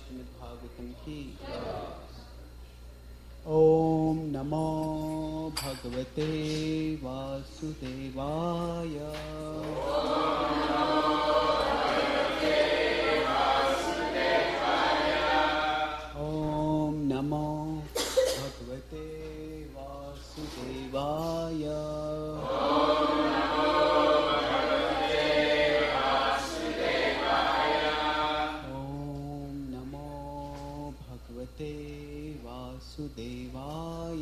श्रीमद् भागवतम की ओम नमो भगवते वासुदेवाय। ओम नमो भगवते वासुदेवाय। वासुदेवाय।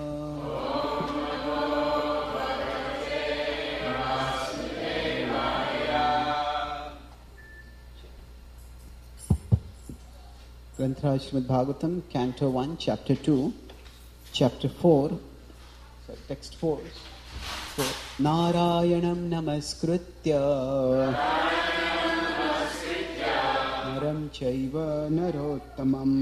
Granthara Srimad Bhagavatam, Canto 1, Chapter 2, Chapter 4, Text 4. Narayanam Namaskritya Naram Chaiva Narottamam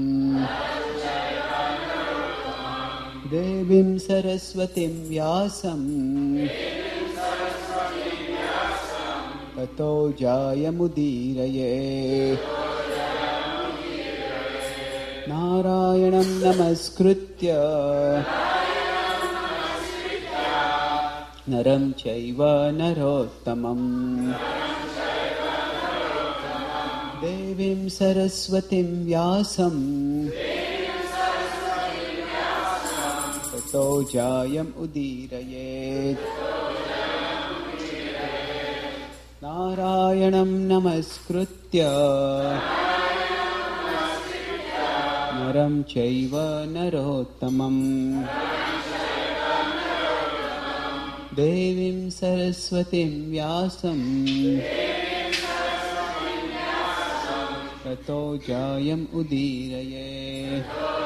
Devim Saraswatim Vyasam Tato Jayamudiraye. Narayanam Namaskritya Naram Chaiva Narottamam Devim Saraswatim Vyasam Tato Jayam Udirayet. Narayanam Namaskritya Naram Chaiva Narottamam Devim Saraswatim Vyasam Tato Jayam Udirayet.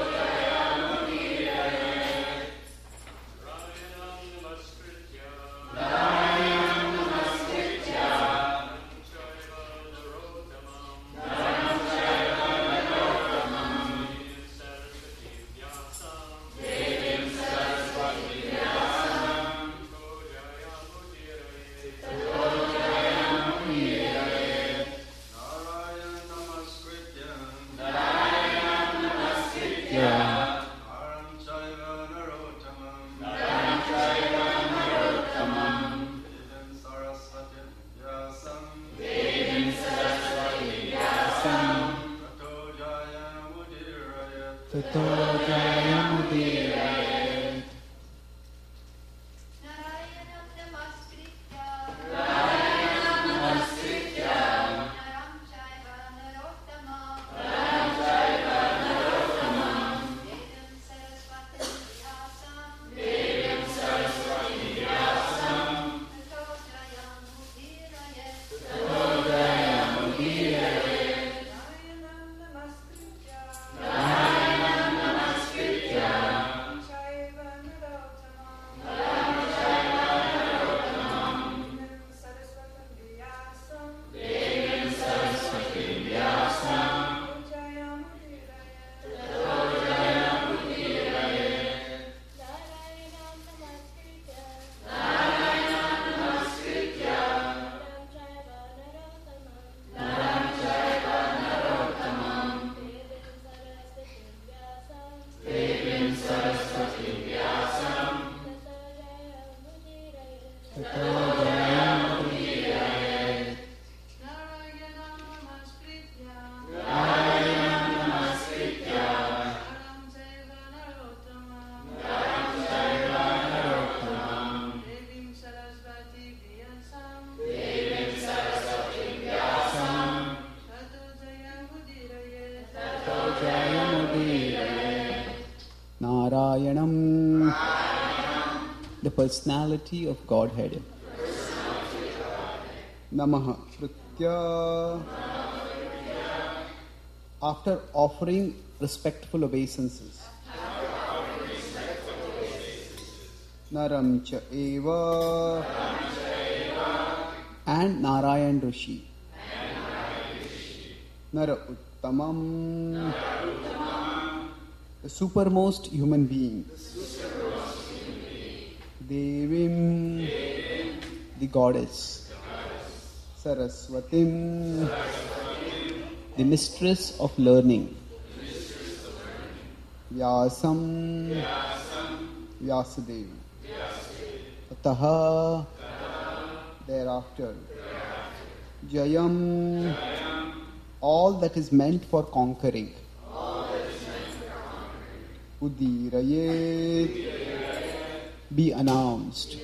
The personality of Godhead. Namaha Kritya. After offering respectful obeisances. Naram Cha Eva and Narayan Rishi. Nara Uttamam, the supermost human being. Devim, the goddess. Saraswatim, the mistress of learning. Vyasam Vyasadeva. Ataha, thereafter. Jayam, all that is meant for conquering. Udirayet, be announced.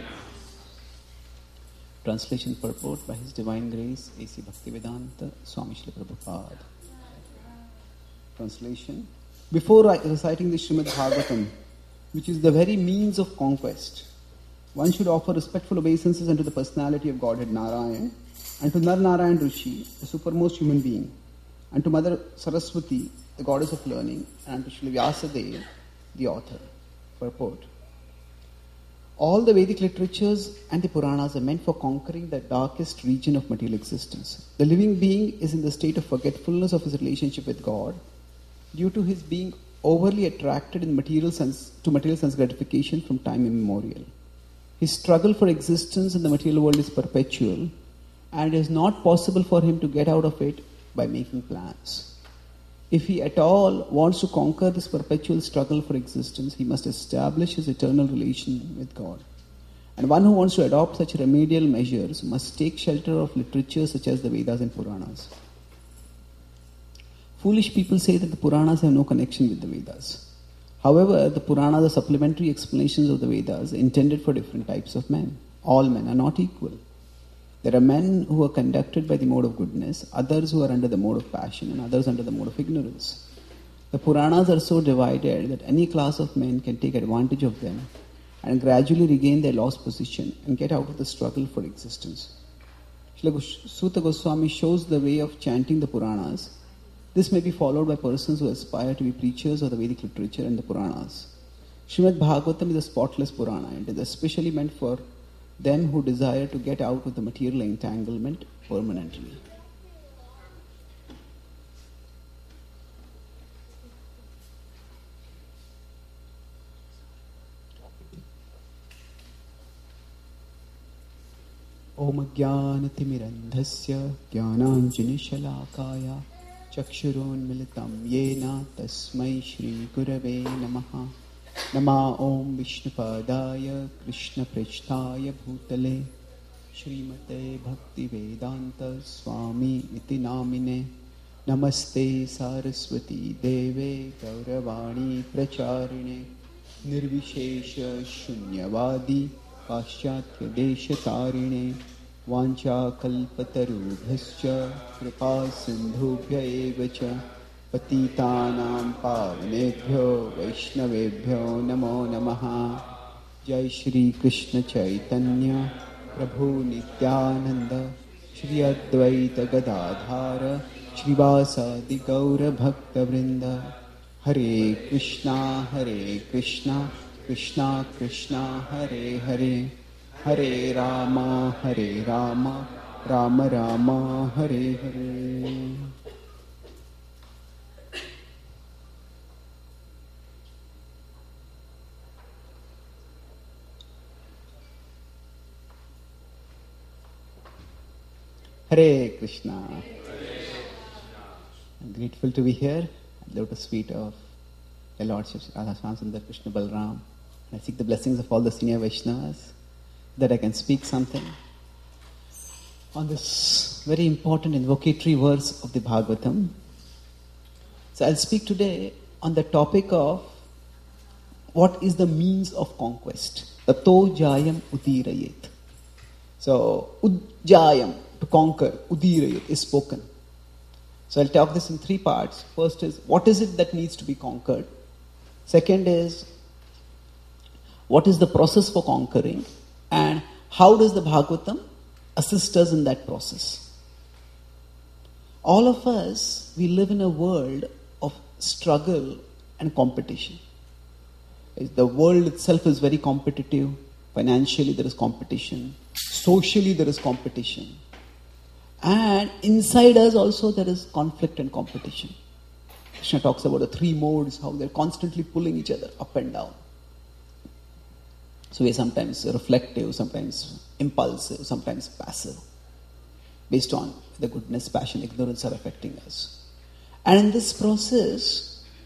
Translation purport by His Divine Grace A.C. Bhaktivedanta Swami Srila Prabhupada. Translation. Before reciting the Srimad Bhagavatam, which is the very means of conquest, one should offer respectful obeisances unto the personality of Godhead Narayan, and to Nar Narayan Rishi, the supermost human being, and to Mother Saraswati, the goddess of learning, and to Srila Vyasadeva, the author. Purport. All the Vedic literatures and the Puranas are meant for conquering the darkest region of material existence. The living being is in the state of forgetfulness of his relationship with God due to his being overly attracted in material sense gratification from time immemorial. His struggle for existence in the material world is perpetual, and it is not possible for him to get out of it by making plans. If he at all wants to conquer this perpetual struggle for existence, he must establish his eternal relation with God. And one who wants to adopt such remedial measures must take shelter of literature such as the Vedas and Puranas. Foolish people say that the Puranas have no connection with the Vedas. However, the Puranas are supplementary explanations of the Vedas intended for different types of men. All men are not equal. There are men who are conducted by the mode of goodness, others who are under the mode of passion, and others under the mode of ignorance. The Puranas are so divided that any class of men can take advantage of them and gradually regain their lost position and get out of the struggle for existence. Srila Suta Goswami shows the way of chanting the Puranas. This may be followed by persons who aspire to be preachers of the Vedic literature and the Puranas. Srimad Bhagavatam is a spotless Purana and is especially meant for them who desire to get out of the material entanglement permanently. Om Jnanatimidandhasya Jnananjana-shalakaya Chakshuronmilitam Yena Tasmai Shri Gurave Namaha. Nama Om Vishnupadaya Krishna Prechthaya Bhutale Srimate Bhakti Vedanta Swami Iti Namine Namaste Saraswati Deve Gauravani Pracharine Nirvishesha Shunyavadi Paschatya Desha Tarine Vancha Kalpatarubhascha Kripa Sindhubhya Evacha Patitanam Pavanebhyo Vaishnavebhyo Namo Namaha. Jai Shri Krishna Chaitanya Prabhu Nityananda Shri Advaita Gadadhara Shri Vasadi Gaura Bhakta Vrinda. Hare Krishna Krishna Krishna Hare Hare Hare Rama Rama Rama Hare Hare. Hare Krishna. I'm grateful to be here at the lotus feet of the Lordship Radha Swaminanda Krishna Balram. I seek the blessings of all the senior Vaishnavas that I can speak something on this very important invocatory verse of the Bhagavatam. So I'll speak today on the topic of what is the means of conquest. Tato jayam udirayet. So ujjayam, to conquer, udirayet is spoken. So I'll talk this in three parts. First is, what is it that needs to be conquered? Second is, what is the process for conquering? And how does the Bhagavatam assist us in that process? All of us, we live in a world of struggle and competition. The world itself is very competitive. Financially there is competition. Socially there is competition. And inside us also there is conflict and competition. Krishna talks about the three modes, how they're constantly pulling each other up and down. So we're sometimes reflective, sometimes impulsive, sometimes passive. Based on the goodness, passion, ignorance are affecting us. And in this process,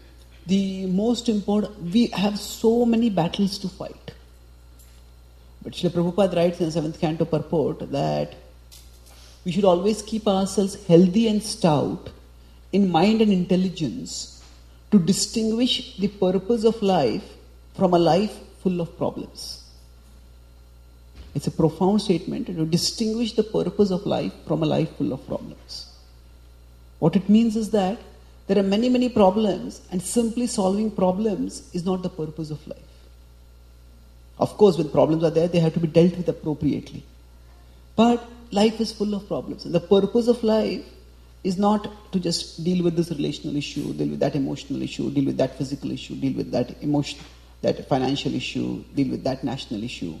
the most important, we have so many battles to fight. But Srila Prabhupada writes in the 7th Canto Purport that we should always keep ourselves healthy and stout in mind and intelligence to distinguish the purpose of life from a life full of problems. It's a profound statement, to distinguish the purpose of life from a life full of problems. What it means is that there are many, many problems, and simply solving problems is not the purpose of life. Of course, when problems are there, they have to be dealt with appropriately. But life is full of problems. And the purpose of life is not to just deal with this relational issue, deal with that emotional issue, deal with that physical issue, deal with that emotion, that financial issue, deal with that national issue.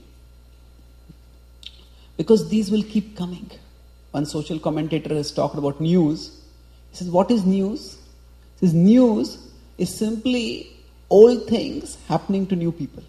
Because these will keep coming. One social commentator has talked about news. He says, what is news? He says, news is simply old things happening to new people.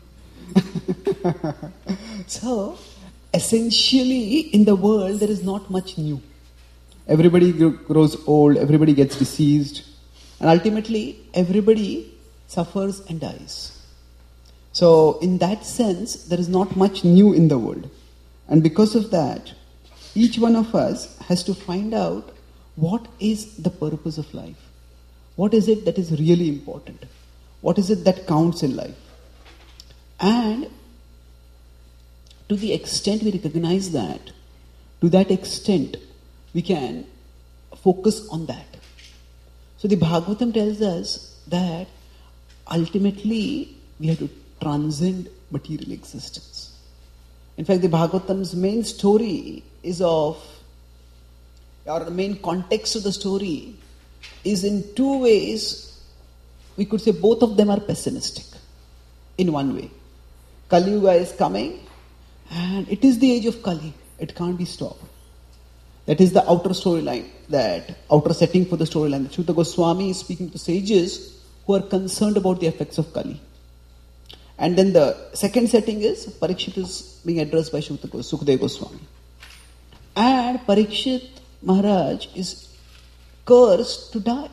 So, essentially, in the world, there is not much new. Everybody grows old, everybody gets diseased, and ultimately, everybody suffers and dies. So, in that sense, there is not much new in the world. And because of that, each one of us has to find out what is the purpose of life. What is it that is really important? What is it that counts in life? And to the extent we recognize that, to that extent we can focus on that. So the Bhagavatam tells us that ultimately we have to transcend material existence. In fact, the Bhagavatam's main story is or the main context of the story is in two ways. We could say both of them are pessimistic in one way. Kali Yuga is coming, and it is the age of Kali. It can't be stopped. That is the outer storyline, that outer setting for the storyline. Shuta Goswami is speaking to sages who are concerned about the effects of Kali. And then the second setting is Parikshit is being addressed by Sukadeva Goswami. And Parikshit Maharaj is cursed to die.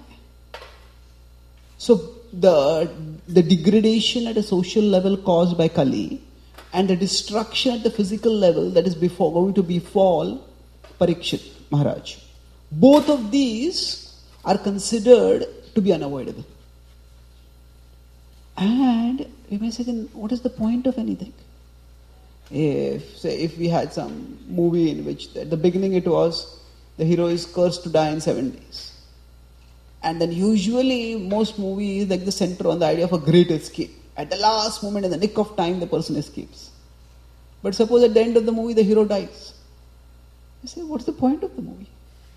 So the degradation at a social level caused by Kali and the destruction at the physical level that is going to befall Parikshit Maharaj. Both of these are considered to be unavoidable. And we may say, then what is the point of anything? If we had some movie in which at the beginning it was the hero is cursed to die in 7 days. And then usually most movies like the center on the idea of a great escape. At the last moment, in the nick of time, the person escapes. But suppose at the end of the movie the hero dies. You say, what's the point of the movie?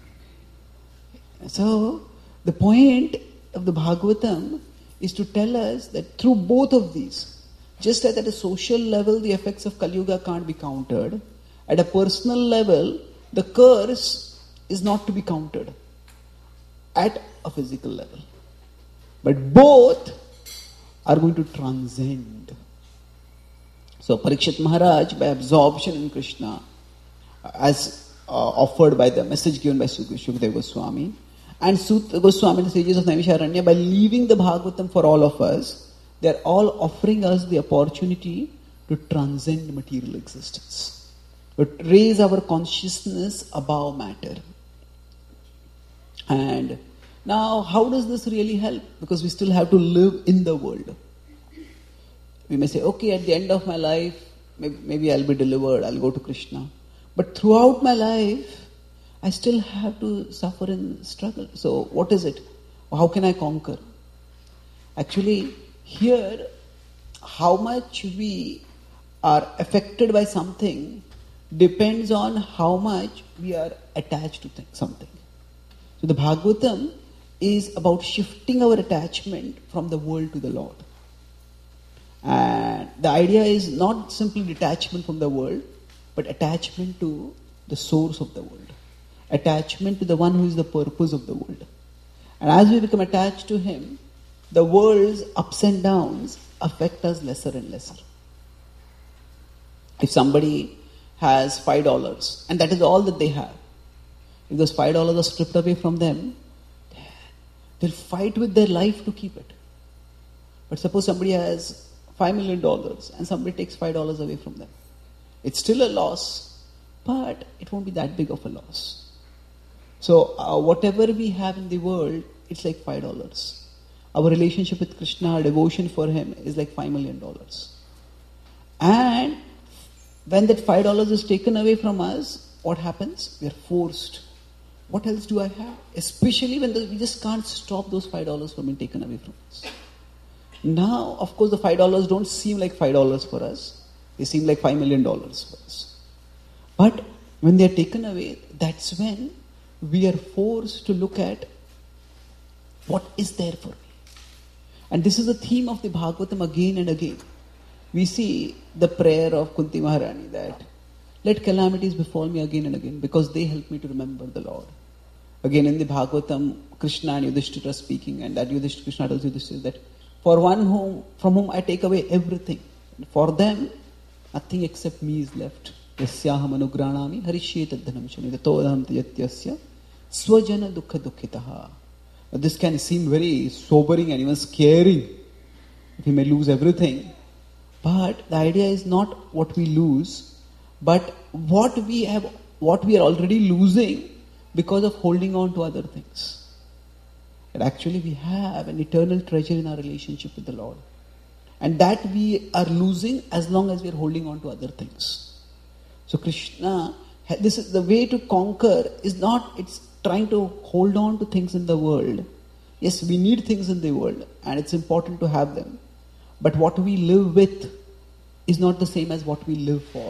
So the point of the Bhagavatam is to tell us that through both of these, just as at a social level the effects of Kali Yuga can't be countered, at a personal level the curse is not to be countered at a physical level. But both are going to transcend. So Parikshit Maharaj, by absorption in Krishna, as offered by the message given by Sukadeva Goswami, and Sutta Goswami, the sages of Naimisharanya, by leaving the Bhagavatam for all of us, they are all offering us the opportunity to transcend material existence, to raise our consciousness above matter. And now, how does this really help? Because we still have to live in the world. We may say, okay, at the end of my life, maybe I'll be delivered, I'll go to Krishna. But throughout my life, I still have to suffer and struggle. So what is it? How can I conquer? Actually, here, how much we are affected by something depends on how much we are attached to something. So the Bhagavatam is about shifting our attachment from the world to the Lord. And the idea is not simply detachment from the world, but attachment to the source of the world. Attachment to the one who is the purpose of the world. And as we become attached to him, the world's ups and downs affect us lesser and lesser. If somebody has $5 and that is all that they have, if those $5 are stripped away from them, they'll fight with their life to keep it. But suppose somebody has $5 million and somebody takes $5 away from them. It's still a loss, but it won't be that big of a loss. So whatever we have in the world, it's like $5. Our relationship with Krishna, our devotion for Him is like $5 million. And when that $5 is taken away from us, what happens? We are forced. What else do I have? Especially when we just can't stop those $5 from being taken away from us. Now, of course, the $5 don't seem like $5 for us. They seem like $5 million for us. But when they are taken away, that's when we are forced to look at what is there for me. And this is the theme of the Bhagavatam again and again. We see the prayer of Kunti Maharani that, let calamities befall me again and again because they help me to remember the Lord. Again in the Bhagavatam, Krishna and Yudhishthira are speaking, and that Krishna tells Yudhishthira that for one from whom I take away everything, for them nothing except me is left. Yasyaham anugranami harishye tadhanam shani tatodham tajatyasya swajana dukkha dukkhitaha. This can seem very sobering and even scary. We may lose everything. But the idea is not what we lose, but what we are already losing because of holding on to other things. And actually we have an eternal treasure in our relationship with the Lord. And that we are losing as long as we are holding on to other things. So Krishna, this is the way to conquer is not, it's trying to hold on to things in the world. Yes, we need things in the world and it's important to have them. But what we live with is not the same as what we live for.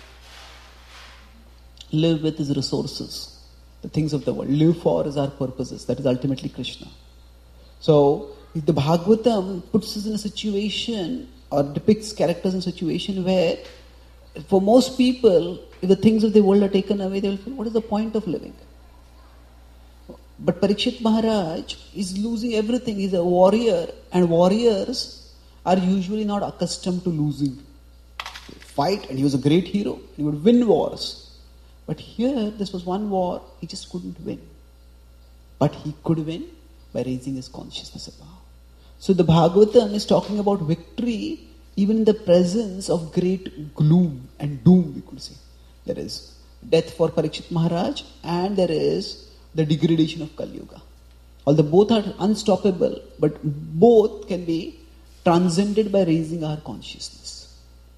Live with is resources, the things of the world. Live for is our purposes. That is ultimately Krishna. So, if the Bhagavatam puts us in a situation or depicts characters in a situation where for most people, if the things of the world are taken away, they will feel, what is the point of living? But Parikshit Maharaj is losing everything. He's a warrior, and warriors are usually not accustomed to losing. They fight, and he was a great hero. He would win wars. But here, this was one war, he just couldn't win. But he could win by raising his consciousness above. So the Bhagavatam is talking about victory even in the presence of great gloom and doom, we could say. There is death for Parikshit Maharaj, and there is the degradation of Kali Yuga. Although both are unstoppable, but both can be transcended by raising our consciousness.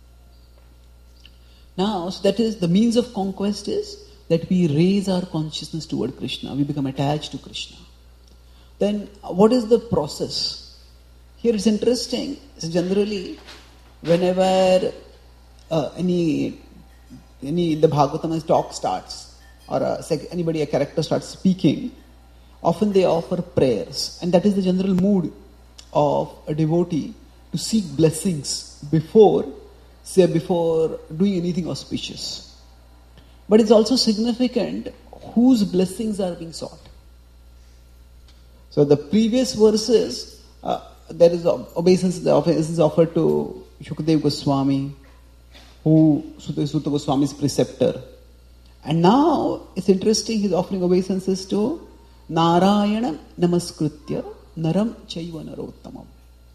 Now, so that is the means of conquest is that we raise our consciousness toward Krishna. We become attached to Krishna. Then, what is the process? Here it's interesting. So generally, whenever the Bhagavatam talk starts, or a character starts speaking, often they offer prayers. And that is the general mood of a devotee to seek blessings before doing anything auspicious. But it's also significant whose blessings are being sought. So the previous verses, there is obeisance offered to Shukadeva Goswami, who Sutta Goswami's preceptor. And now, it's interesting, he's offering obeisances to Narayana Namaskritya Naram Chaiva Narottamam.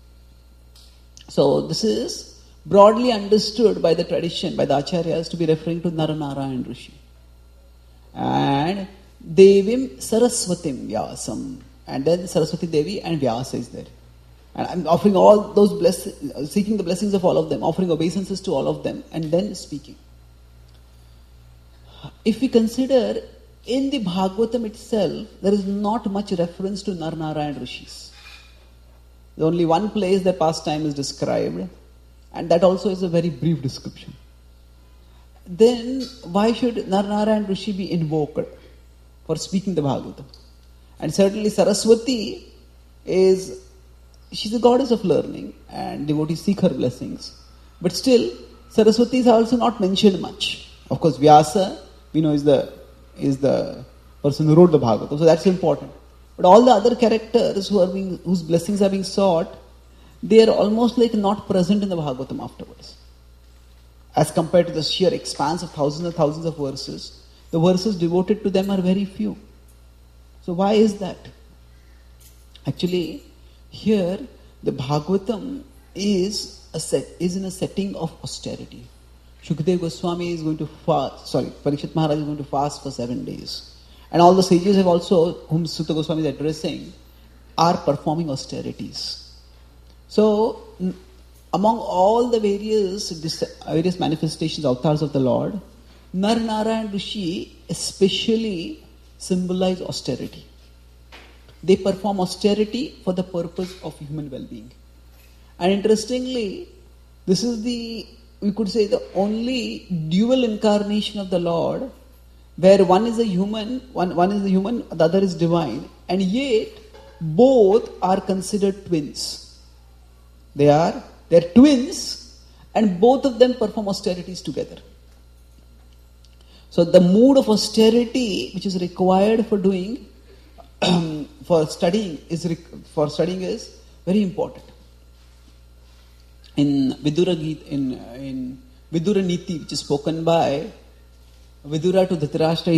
So, this is broadly understood by the tradition, by the Acharyas, to be referring to Naranarayan Rishi. And Devim Saraswatim Vyasam. And then Saraswati Devi and Vyasa is there. And I'm offering all those blessings, seeking the blessings of all of them, offering obeisances to all of them, and then speaking. If we consider in the Bhagavatam itself, there is not much reference to Naranarayan Rishis. There's only one place that pastime is described, and that also is a very brief description. Then why should Naranarayan Rishi be invoked for speaking the Bhagavatam? And certainly Saraswati she's a goddess of learning, and devotees seek her blessings. But still, Saraswati is also not mentioned much. Of course, Vyasa, we know, is the person who wrote the Bhagavatam, so that's important. But all the other characters whose blessings are being sought, they are almost like not present in the Bhagavatam afterwards. As compared to the sheer expanse of thousands and thousands of verses, the verses devoted to them are very few. So why is that? Actually, here the Bhagavatam is in a setting of austerity. Shukadeva Goswami is going to Parikshit Maharaj is going to fast for 7 days. And all the sages have also, whom Sutta Goswami is addressing, are performing austerities. So, among all the various manifestations, avatars of the Lord, Nar Narayan Rishi especially symbolize austerity. They perform austerity for the purpose of human well-being. And interestingly, this is we could say the only dual incarnation of the Lord, where one is a human, the other is divine, and yet both are considered twins. They're twins, and both of them perform austerities together. So the mood of austerity which is required for doing for studying is very important. In Vidura in Vidura Niti, which is spoken by Vidura to Dhritarashtra,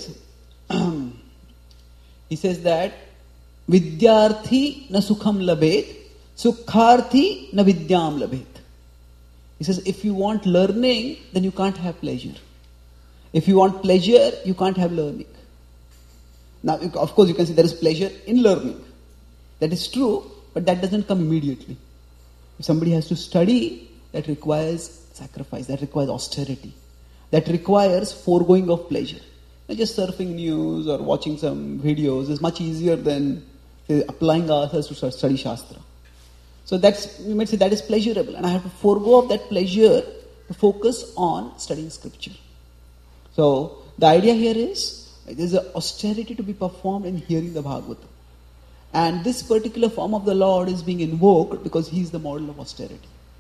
he says that Vidyarthi na sukham labet, sukharthi na vidyam labet. He says, if you want learning, then you can't have pleasure. If you want pleasure, you can't have learning. Now, of course, you can say there is pleasure in learning. That is true, but that doesn't come immediately. If somebody has to study, that requires sacrifice, that requires austerity, that requires foregoing of pleasure. Now, just surfing news or watching some videos is much easier than applying ourselves to study Shastra. So you might say that is pleasurable, and I have to forego of that pleasure to focus on studying scripture. So the idea here is there is an austerity to be performed in hearing the Bhagavatam. And this particular form of the Lord is being invoked because He is the model of austerity.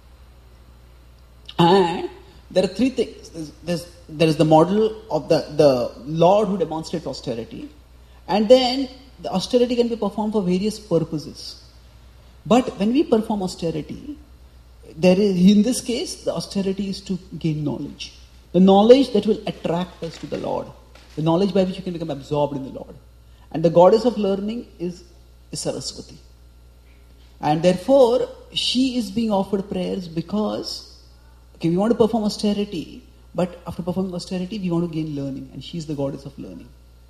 And there are three things. There is the model of the Lord who demonstrates austerity. And then the austerity can be performed for various purposes. But when we perform austerity, in this case, the austerity is to gain knowledge. The knowledge that will attract us to the Lord. The knowledge by which you can become absorbed in the Lord. And the goddess of learning is Saraswati. And therefore, she is being offered prayers because, we want to perform austerity, but after performing austerity, we want to gain learning. And she is the goddess of learning.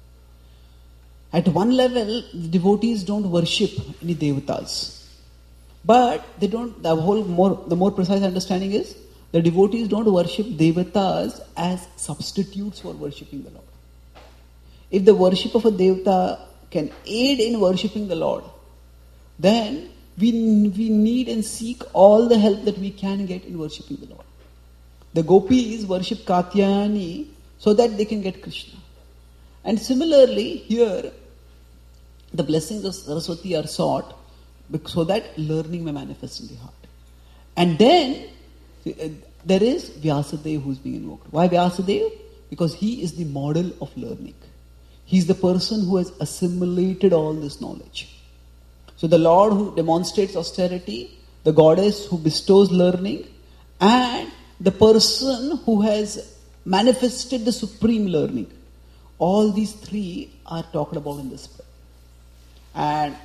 At one level, the devotees don't worship any devatas. But they don't, the more precise understanding is, the devotees don't worship devatas as substitutes for worshipping the Lord. If the worship of a devata can aid in worshipping the Lord, then we need and seek all the help that we can get in worshipping the Lord. The gopis worship Katyayani so that they can get Krishna. And similarly, here, the blessings of Saraswati are sought so that learning may manifest in the heart. And then, there is Vyasadeva who is being invoked. Why Vyasadeva? Because he is the model of learning. He is the person who has assimilated all this knowledge. So the Lord who demonstrates austerity, the goddess who bestows learning, and the person who has manifested the supreme learning. All these three are talked about in this prayer. And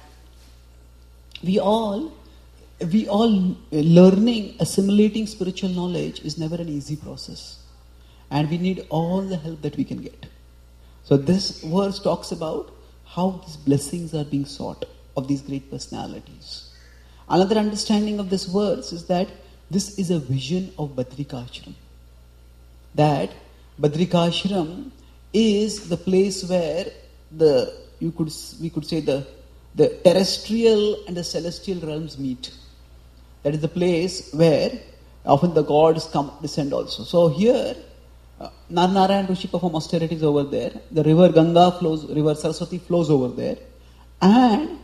we all learning, assimilating spiritual knowledge is never an easy process. And we need all the help that we can get. So this verse talks about how these blessings are being sought of these great personalities. Another understanding of this verse is that this is a vision of Badrikashram. That Badrikashram is the place where we could say the terrestrial and the celestial realms meet. That is the place where often the gods descend also. So here, Narayan Rishi perform austerities over there. The river river Saraswati flows over there, and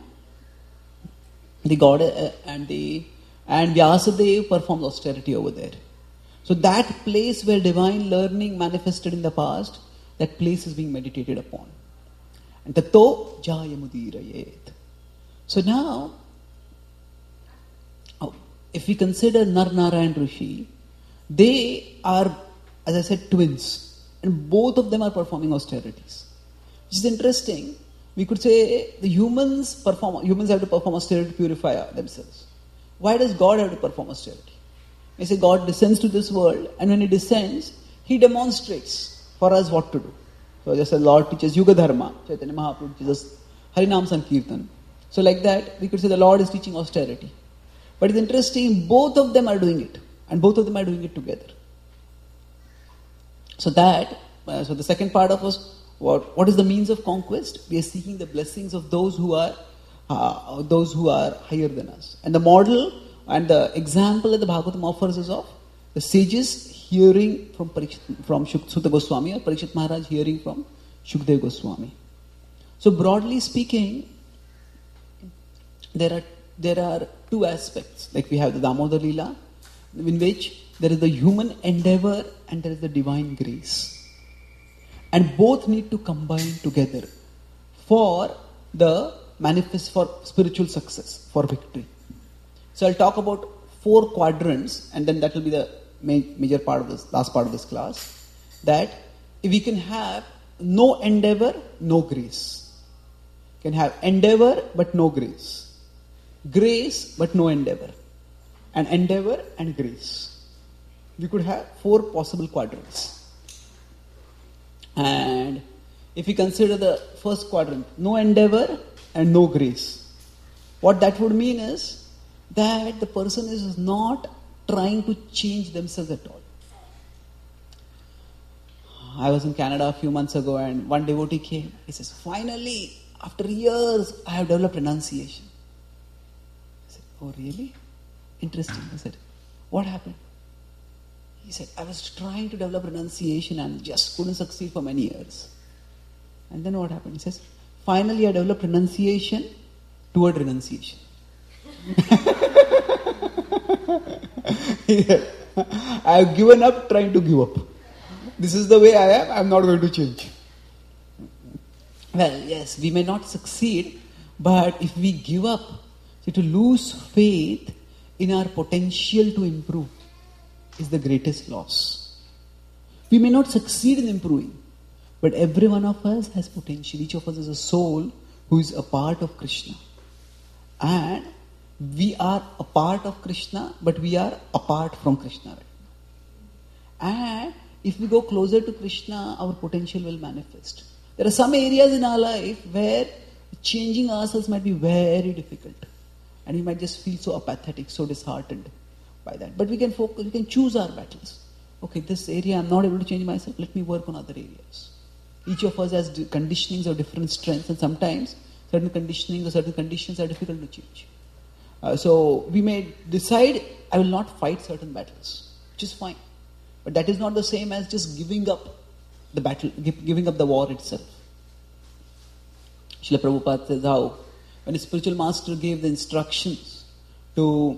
the god and Vyasadeva performs austerity over there. So that place where divine learning manifested in the past, that place is being meditated upon. And tato jayamudirayet. So now, if we consider Narayan Rishi, they are, as I said, twins. And both of them are performing austerities. Which is interesting. We could say the humans have to perform austerity to purify themselves. Why does God have to perform austerity? We say God descends to this world, and when He descends, He demonstrates for us what to do. So just as Lord teaches Yuga Dharma, Chaitanya Mahaprabhu teaches us Harinam Sankirtan. So like that, we could say the Lord is teaching austerity. But it's interesting, both of them are doing it. And both of them are doing it together. So the second part of us, what is the means of conquest? We are seeking the blessings of those who are higher than us. And the model and the example that the Bhagavatam offers is of the sages hearing from Sutta Goswami, or Parikshit Maharaj hearing from Shukdev Goswami. So broadly speaking, there are two aspects. Like we have the Damodar Leela, in which there is the human endeavor and there is the divine grace. And both need to combine together for spiritual success, for victory. So I'll talk about 4 quadrants, and then that will be the major part of this, last part of this class. That if we can have no endeavor, no grace. Can have endeavor but no grace. Grace but no endeavor. And endeavor and grace. We could have 4 possible quadrants. And if we consider the first quadrant, no endeavor and no grace, what that would mean is that the person is not trying to change themselves at all. I was in Canada a few months ago, and one devotee came. He says, finally, after years, I have developed renunciation. I said, oh really? Interesting. I said, what happened? He said, I was trying to develop renunciation and just couldn't succeed for many years. And then what happened? He says, finally I developed renunciation toward renunciation. I have given up trying to give up. This is the way I am. I am not going to change. Well, yes, we may not succeed, but if we give up, to lose faith in our potential to improve is the greatest loss. We may not succeed in improving, but every one of us has potential. Each of us is a soul who is a part of Krishna. And we are a part of Krishna, but we are apart from Krishna right now. And if we go closer to Krishna, our potential will manifest. There are some areas in our life where changing ourselves might be very difficult. And we might just feel so apathetic, so disheartened by that. But we can focus, we can choose our battles. Okay, this area I'm not able to change myself, let me work on other areas. Each of us has conditionings of different strengths, and sometimes certain conditionings or certain conditions are difficult to change. So we may decide, I will not fight certain battles, which is fine. But that is not the same as just giving up the battle, giving up the war itself. Srila Prabhupada says how, when a spiritual master gave the instructions to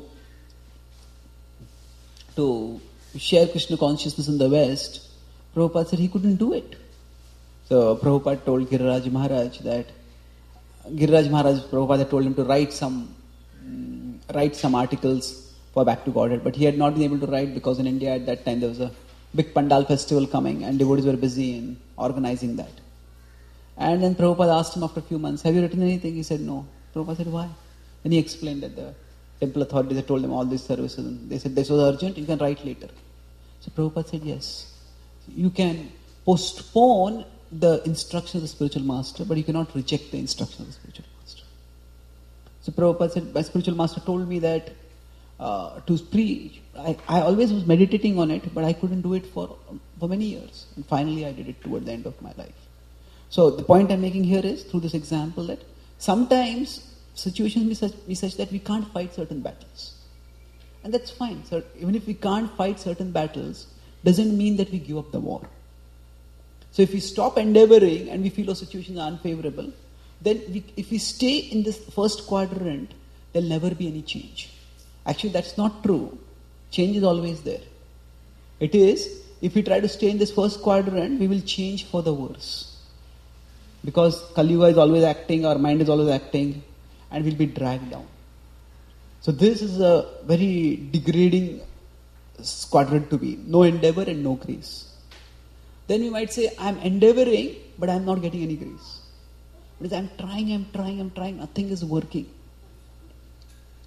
share Krishna consciousness in the West, Prabhupada said he couldn't do it. So Prabhupada told Giriraj Maharaj Prabhupada had told him to write some articles for Back to Godhead, but he had not been able to write because in India at that time there was a big Pandal festival coming and devotees were busy in organizing that. And then Prabhupada asked him after a few months, have you written anything? He said no. Prabhupada said, why? Then he explained that the temple authorities had told him all these services and they said this was urgent, you can write later. So Prabhupada said, yes, you can postpone the instruction of the spiritual master, but you cannot reject the instruction of the spiritual master. So Prabhupada said, my spiritual master told me that to preach, I always was meditating on it, but I couldn't do it for many years. And finally I did it toward the end of my life. So the point I'm making here is, through this example, that sometimes situations be such that we can't fight certain battles. And that's fine. So even if we can't fight certain battles, doesn't mean that we give up the war. So if we stop endeavoring and we feel our situations are unfavorable, then if we stay in this first quadrant, there'll never be any change. Actually, that's not true. Change is always there. It is, if we try to stay in this first quadrant, we will change for the worse. Because Kali Yuga is always acting, our mind is always acting, and we'll be dragged down. So this is a very degrading quadrant to be. No endeavor and no grace. Then we might say, I'm endeavoring, but I'm not getting any grace. Because I'm trying, nothing is working.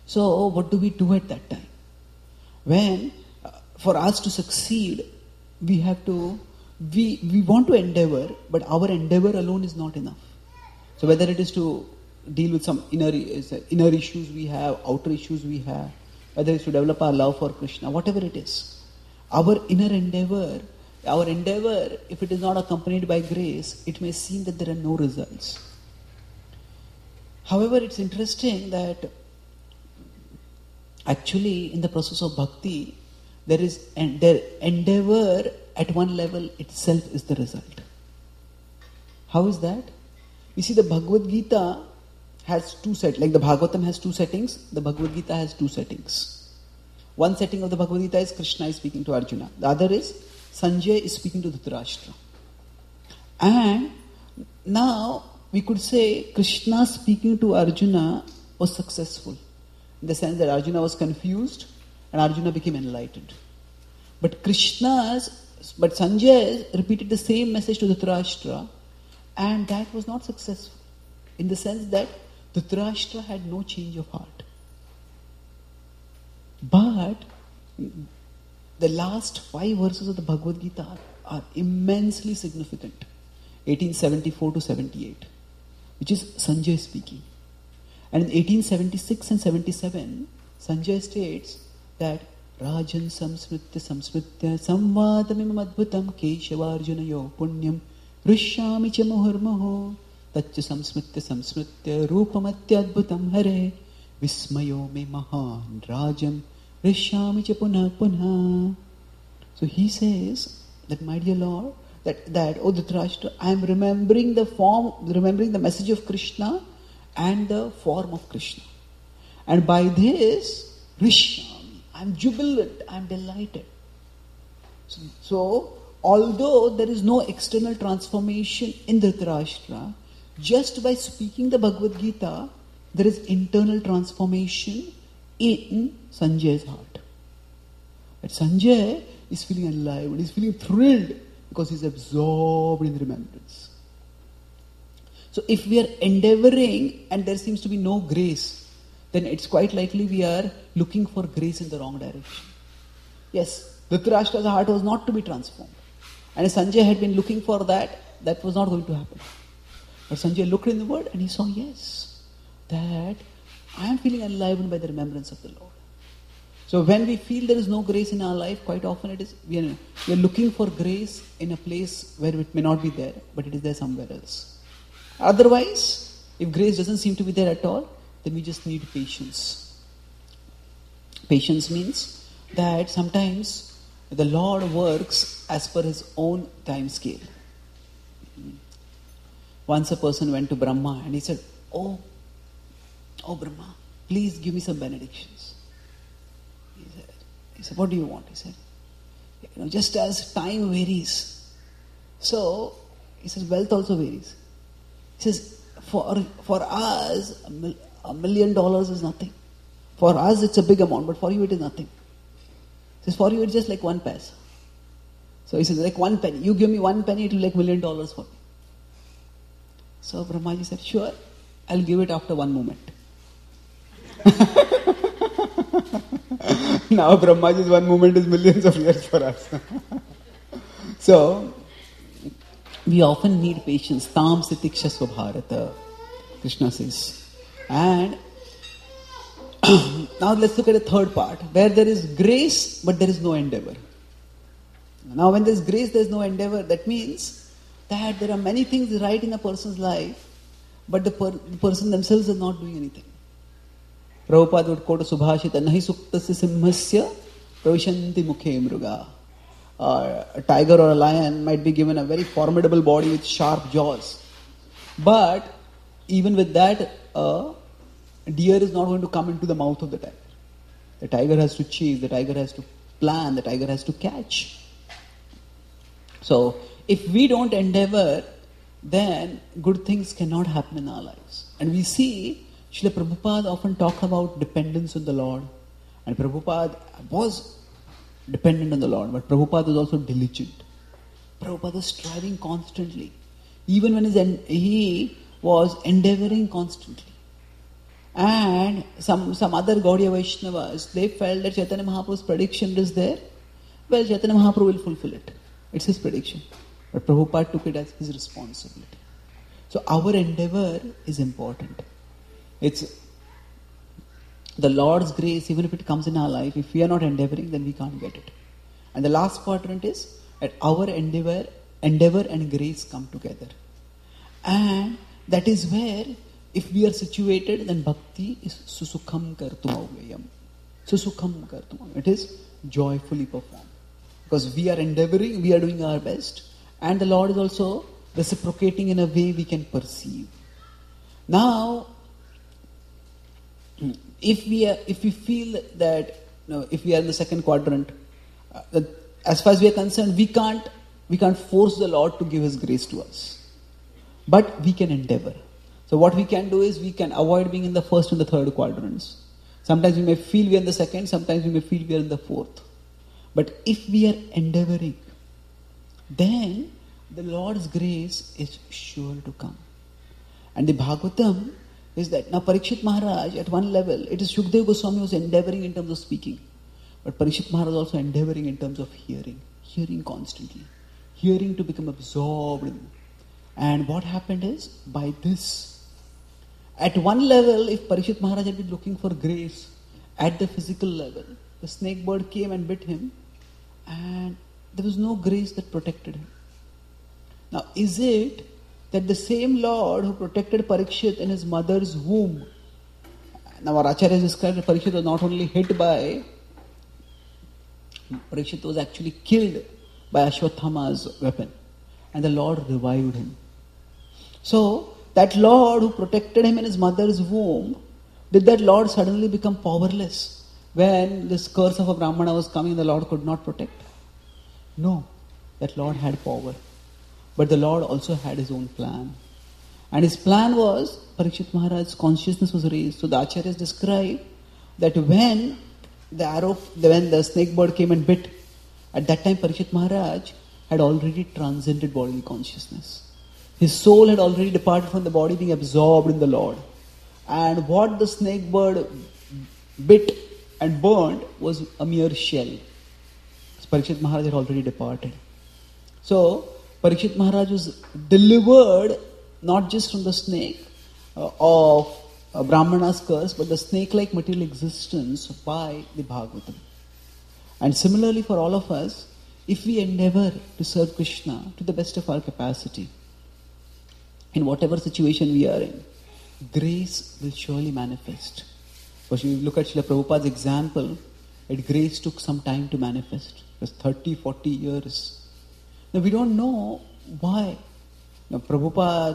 So what do we do at that time? When for us to succeed, we have to, we want to endeavor, but our endeavor alone is not enough. So whether it is to deal with some inner issues we have, outer issues we have, whether it's to develop our love for Krishna, whatever it is, our inner endeavor, if it is not accompanied by grace, it may seem that there are no results. However, it's interesting that actually in the process of bhakti, there is their endeavor at one level itself is the result. How is that? You see, the Bhagavad Gita has two settings. Like the Bhagavatam has two settings, the Bhagavad Gita has two settings. One setting of the Bhagavad Gita is Krishna is speaking to Arjuna. The other is Sanjay is speaking to Dhritarashtra. And now we could say Krishna speaking to Arjuna was successful, in the sense that Arjuna was confused and Arjuna became enlightened. But Sanjay repeated the same message to Dhritarashtra, and that was not successful, in the sense that Dhritarashtra had no change of heart. But the last 5 verses of the Bhagavad Gita are immensely significant. 1874 to 78, which is Sanjay speaking. And in 1876 and 77, Sanjay states that Rajan samsmritya samvadamim adbhutam keshavarjunayo punyam rishyami cha muhurmaho taccha samsmritya rupamatya adbhutam hare vismayo me mahan rajam rishyami cha punha punha. So he says that, my dear Lord, that O Dhritarashtra, I am remembering the message of Krishna and the form of Krishna. And by this, rishyami, I am jubilant, I am delighted. So, although there is no external transformation in Dhritarashtra, just by speaking the Bhagavad Gita, there is internal transformation in Sanjay's heart. That Sanjay is feeling alive and is feeling thrilled because he is absorbed in remembrance. So if we are endeavoring and there seems to be no grace, then it's quite likely we are looking for grace in the wrong direction. Yes, Dhritarashtra's heart was not to be transformed. And if Sanjay had been looking for that, that was not going to happen. But Sanjay looked in the word and he saw, yes, that I am feeling enlivened by the remembrance of the Lord. So when we feel there is no grace in our life, quite often it is we are looking for grace in a place where it may not be there, but it is there somewhere else. Otherwise, if grace doesn't seem to be there at all, then we just need patience. Patience means that sometimes the Lord works as per His own time scale. Once a person went to Brahma and he said, Oh Brahma, please give me some benedictions. He said, what do you want? He said, just as time varies, so he says wealth also varies. He says, for us, $1 million is nothing. For us, it's a big amount, but for you, it is nothing. He says, for you, it's just like 1 paisa. So he says, like 1 penny. You give me 1 penny, it will be like $1 million for me. So Brahmaji said, sure, I'll give it after 1 moment. Now Brahmaji's 1 moment is millions of years for us. So, we often need patience. Tam sitiksha svabharata, Krishna says. And now let's look at the third part, where there is grace, but there is no endeavor. Now when there is grace, there is no endeavor. That means that there are many things right in a person's life, but the person themselves is not doing anything. Prabhupada would quote a Subhashita, Nahi suktasya simhasya pravishanti mukhe mruga. A tiger or a lion might be given a very formidable body with sharp jaws. But even with that, a deer is not going to come into the mouth of the tiger. The tiger has to chase, the tiger has to plan, the tiger has to catch. So, if we don't endeavor, then good things cannot happen in our lives. And we see Srila Prabhupada often talk about dependence on the Lord. And Prabhupada was dependent on the Lord, but Prabhupada was also diligent. Prabhupada was striving constantly. Even when he was endeavoring constantly. And some other Gaudiya Vaishnavas, they felt that Chaitanya Mahaprabhu's prediction is there. Well, Chaitanya Mahaprabhu will fulfill it. It's his prediction. But Prabhupada took it as his responsibility. So our endeavor is important. It's the Lord's grace, even if it comes in our life, if we are not endeavoring, then we can't get it. And the last quadrant is that our endeavor and grace come together. And that is where, if we are situated, then bhakti is susukham kartum avyayam. Susukham kartum. It is joyfully performed. Because we are endeavoring, we are doing our best. And the Lord is also reciprocating in a way we can perceive. Now, if we feel that, if we are in the second quadrant, as far as we are concerned, we can't force the Lord to give His grace to us. But we can endeavor. So what we can do is we can avoid being in the first and the third quadrants. Sometimes we may feel we are in the second, sometimes we may feel we are in the fourth. But if we are endeavoring, then the Lord's grace is sure to come. And the Bhagavatam is that, now Parikshit Maharaj, at one level, it is Shukdev Goswami who was endeavoring in terms of speaking. But Parikshit Maharaj also endeavoring in terms of hearing constantly, hearing to become absorbed in. And what happened is, by this, at one level, if Parikshit Maharaj had been looking for grace, at the physical level, the snake bird came and bit him, and there was no grace that protected him. Now, is it that the same Lord who protected Parikshit in his mother's womb, now our Acharya described that Parikshit was not only hit by, Parikshit was actually killed by Ashwathama's weapon, and the Lord revived him. So, that Lord who protected him in his mother's womb, did that Lord suddenly become powerless when this curse of a Brahmana was coming, the Lord could not protect? No, that Lord had power. But the Lord also had His own plan. And His plan was, Parikshit Maharaj's consciousness was raised. So the Acharyas describe that when the snake bird came and bit, at that time Parikshit Maharaj had already transcended bodily consciousness. His soul had already departed from the body, being absorbed in the Lord. And what the snake bird bit and burned was a mere shell. Parikshit Maharaj had already departed. So, Parikshit Maharaj was delivered not just from the snake of Brahmana's curse, but the snake-like material existence by the Bhagavatam. And similarly for all of us, if we endeavor to serve Krishna to the best of our capacity, in whatever situation we are in, grace will surely manifest. Because you look at Srila Prabhupada's example, that grace took some time to manifest. It was 30, 40 years. Now we don't know why. Now Prabhupada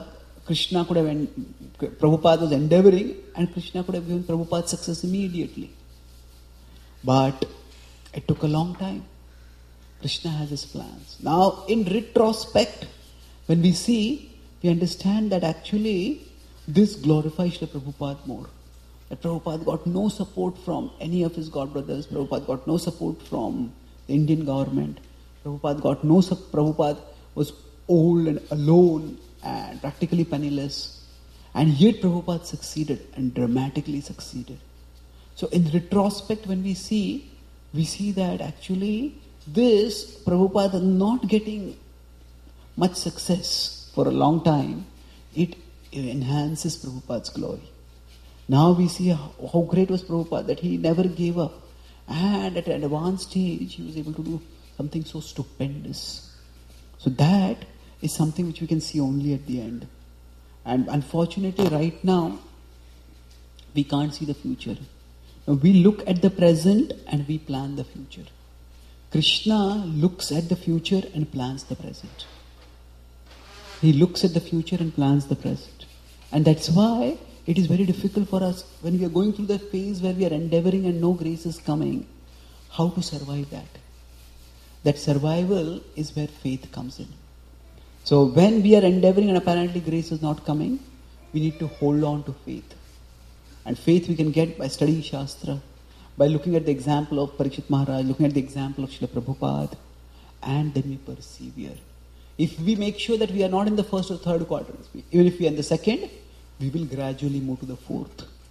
was endeavoring, and Krishna could have given Prabhupada success immediately. But it took a long time. Krishna has His plans. Now in retrospect, when we see, we understand that actually this glorifies Srila Prabhupada more. That Prabhupada got no support from any of his god brothers. Prabhupada got no support from the Indian government. Prabhupada was old and alone and practically penniless. And yet Prabhupada succeeded and dramatically succeeded. So in retrospect, when we see that actually this Prabhupada not getting much success for a long time, it enhances Prabhupada's glory. Now we see how great was Prabhupada, that he never gave up. And at an advanced stage, he was able to do something so stupendous. So that is something which we can see only at the end. And unfortunately, right now, we can't see the future. Now, we look at the present and we plan the future. Krishna looks at the future and plans the present. He looks at the future and plans the present. And that's why it is very difficult for us when we are going through the phase where we are endeavoring and no grace is coming, how to survive that. That survival is where faith comes in. So when we are endeavoring and apparently grace is not coming, we need to hold on to faith. And faith we can get by studying Shastra, by looking at the example of Parikshit Maharaj, looking at the example of Srila Prabhupada, and then we persevere. If we make sure that we are not in the first or third quadrants, even if we are in the second, we will gradually move to the fourth.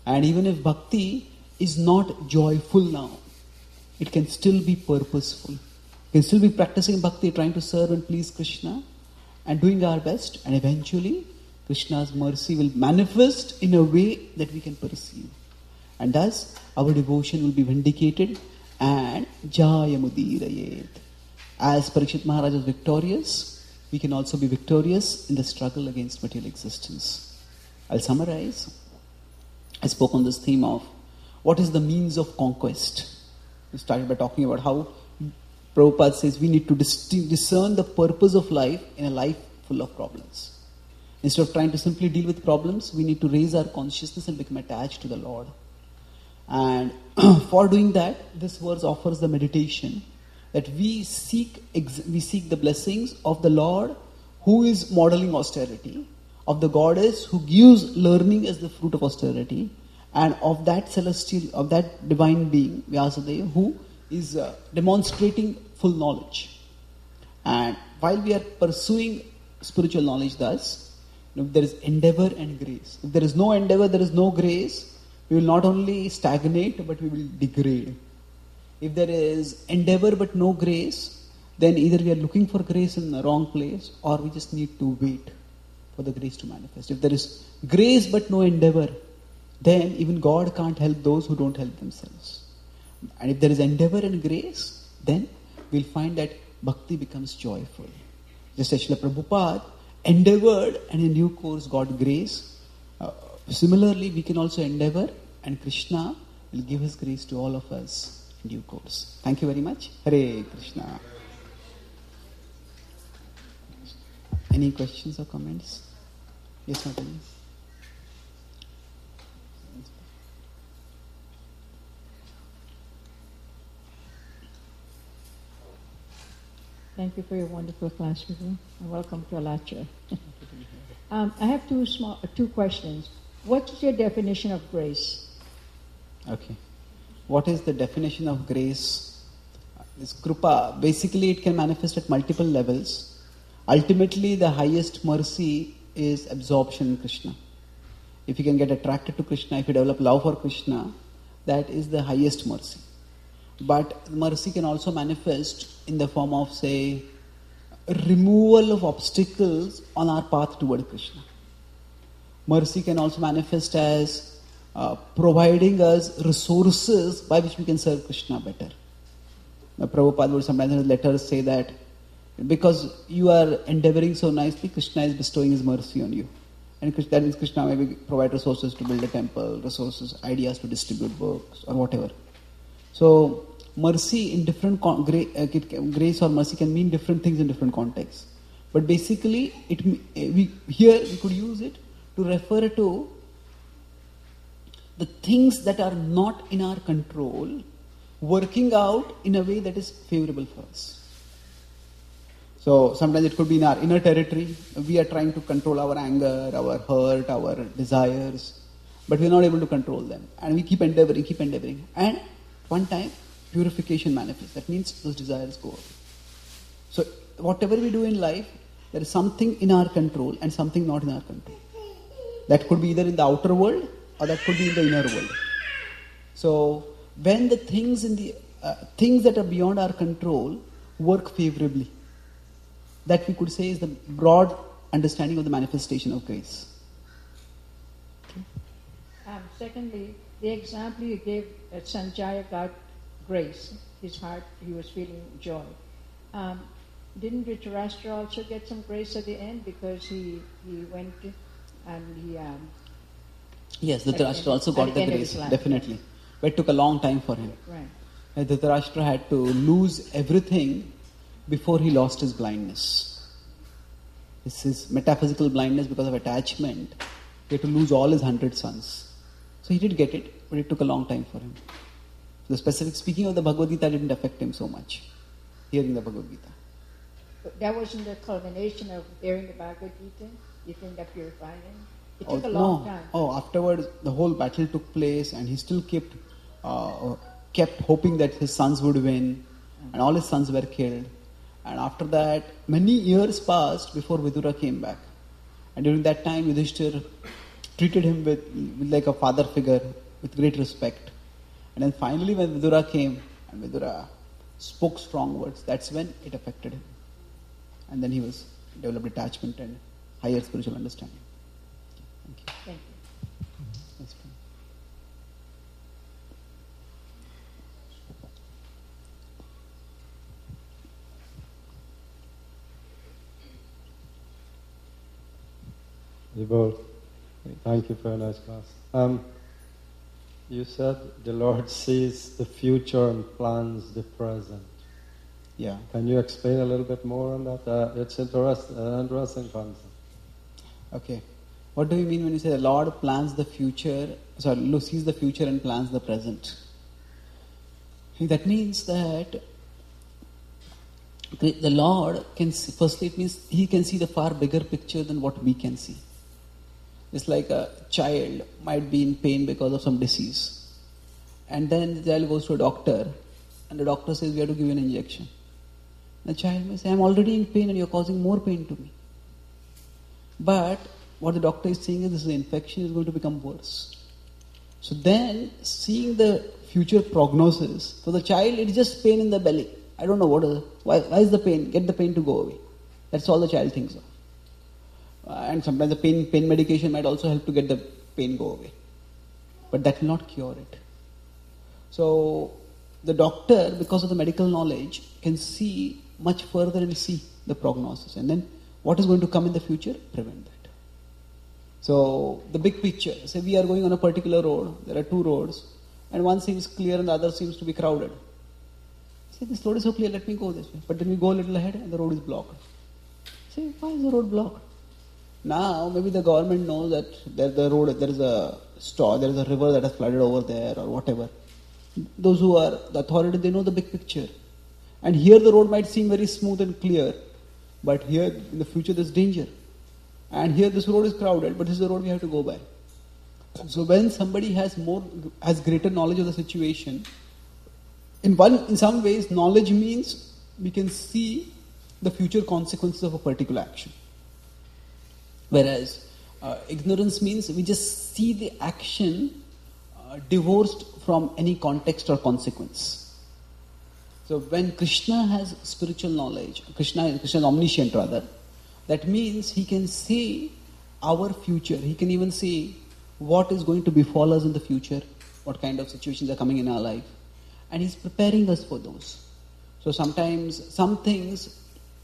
And even if bhakti is not joyful now, it can still be purposeful. We can still be practicing bhakti, trying to serve and please Krishna, and doing our best, and eventually Krishna's mercy will manifest in a way that we can perceive. And thus, our devotion will be vindicated and Jaya Mudirayet. As Parikshit Maharaj was victorious, we can also be victorious in the struggle against material existence. I'll summarize. I spoke on this theme of what is the means of conquest. We started by talking about how Prabhupada says we need to discern the purpose of life in a life full of problems. Instead of trying to simply deal with problems, we need to raise our consciousness and become attached to the Lord. And for doing that, this verse offers the meditation that we seek the blessings of the Lord who is modeling austerity, of the goddess who gives learning as the fruit of austerity, and of that divine being, Vyasadeva, who is demonstrating full knowledge. And while we are pursuing spiritual knowledge thus, there is endeavor and grace. If there is no endeavor, there is no grace, we will not only stagnate, but we will degrade. If there is endeavor but no grace, then either we are looking for grace in the wrong place, or we just need to wait for the grace to manifest. If there is grace but no endeavor, then even God can't help those who don't help themselves. And if there is endeavor and grace, then we'll find that bhakti becomes joyful. Just as Srila Prabhupada endeavored and in due course got grace, similarly we can also endeavor and Krishna will give his grace to all of us in due course. Thank you very much. Hare Krishna. Any questions or comments? Yes, madam. Thank you for your wonderful class, Prabhu, and welcome to Alachua. I have two questions. What is your definition of grace? Okay. What is the definition of grace? This krupa, basically it can manifest at multiple levels. Ultimately, the highest mercy is absorption in Krishna. If you can get attracted to Krishna, if you develop love for Krishna, that is the highest mercy. But mercy can also manifest in the form of, say, removal of obstacles on our path toward Krishna. Mercy can also manifest as providing us resources by which we can serve Krishna better. Now, Prabhupada would sometimes in his letters say that because you are endeavoring so nicely, Krishna is bestowing his mercy on you. And that means Krishna maybe provide resources to build a temple, resources, ideas to distribute books or whatever. So, mercy in different grace or mercy can mean different things in different contexts. But basically, we could use it to refer to the things that are not in our control working out in a way that is favorable for us. So sometimes it could be in our inner territory. We are trying to control our anger, our hurt, our desires, but we are not able to control them. And we keep endeavoring. And one time, purification manifests. That means those desires go away. So whatever we do in life, there is something in our control and something not in our control. That could be either in the outer world or that could be in the inner world. So when the things things that are beyond our control work favorably, that we could say is the broad understanding of the manifestation of grace. Secondly, the example you gave that Sanjaya got grace, his heart, he was feeling joy. Didn't Dhritarashtra also get some grace at the end because he went and he... yes, Dhritarashtra also got the grace, definitely. But it took a long time for him. Right. Dhritarashtra had to lose everything before he lost his blindness. This is metaphysical blindness because of attachment. He had to lose all his 100 sons. So he did get it, but it took a long time for him. The specific speaking of the Bhagavad Gita didn't affect him so much, hearing the Bhagavad Gita. But that wasn't the culmination of hearing the Bhagavad Gita? You think that purified him? It took a long time. Afterwards, the whole battle took place and he still kept hoping that his sons would win, and all his sons were killed. And after that, many years passed before Vidura came back. And during that time, Yudhishthira treated him with like a father figure, with great respect. And then finally when Vidura came, and Vidura spoke strong words, that's when it affected him. And then he developed attachment and higher spiritual understanding. Thank you. Thank you. Yes, please. Vibhor, thank you for a nice class. You said the Lord sees the future and plans the present. Yeah. Can you explain a little bit more on that? It's interesting concept. Okay. What do you mean when you say the Lord plans the future, sees the future and plans the present? That means that the Lord can see, firstly it means He can see the far bigger picture than what we can see. It's like a child might be in pain because of some disease. And then the child goes to a doctor and the doctor says, we have to give you an injection. The child may say, I'm already in pain and you're causing more pain to me. But what the doctor is saying is this infection is going to become worse. So then, seeing the future prognosis, for the child it's just pain in the belly. I don't know why is the pain? Get the pain to go away. That's all the child thinks of. And sometimes the pain medication might also help to get the pain go away. But that will not cure it. So the doctor, because of the medical knowledge, can see much further and see the prognosis. And then what is going to come in the future, prevent that. So the big picture, say we are going on a particular road, there are two roads, and one seems clear and the other seems to be crowded. Say, this road is so clear, let me go this way. But then we go a little ahead and the road is blocked. Say, why is the road blocked? Now, maybe the government knows that there is a river that has flooded over there or whatever. Those who are the authority, they know the big picture. And here the road might seem very smooth and clear, but here in the future there's danger. And here this road is crowded, but this is the road we have to go by. So when somebody has greater knowledge of the situation, in some ways knowledge means we can see the future consequences of a particular action. Whereas ignorance means we just see the action divorced from any context or consequence. So when Krishna has spiritual knowledge, Krishna is omniscient rather, that means he can see our future. He can even see what is going to befall us in the future, what kind of situations are coming in our life. And he's preparing us for those. So sometimes some things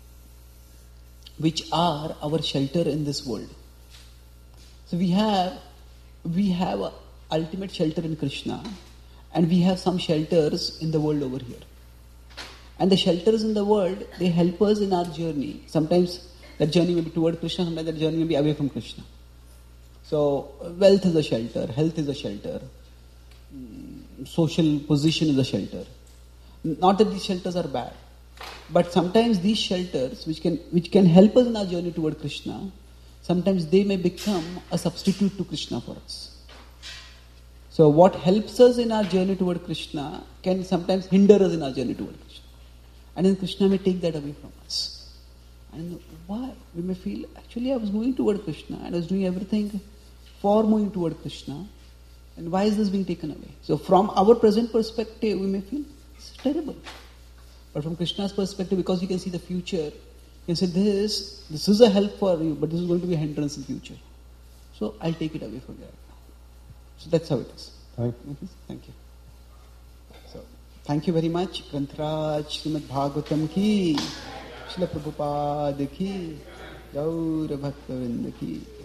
which are our shelter in this world. So we have a ultimate shelter in Krishna, and we have some shelters in the world over here. And the shelters in the world, they help us in our journey. Sometimes that journey may be toward Krishna, sometimes that journey may be away from Krishna. So wealth is a shelter, health is a shelter, social position is a shelter. Not that these shelters are bad, but sometimes these shelters which can help us in our journey toward Krishna, sometimes they may become a substitute to Krishna for us. So what helps us in our journey toward Krishna can sometimes hinder us in our journey toward Krishna. And then Krishna may take that away from us. And why? We may feel, actually I was moving toward Krishna and I was doing everything for moving toward Krishna. And why is this being taken away? So from our present perspective, we may feel, it's terrible. But from Krishna's perspective, because you can see the future, you can say, this is a help for you, but this is going to be a hindrance in the future. So I'll take it away from you right now. So that's how it is. Thank you. So, thank you very much. Grantaraj Srimad Bhagavatam ki, Srila Prabhupada ki, Gaura Bhakta Vrinda ki.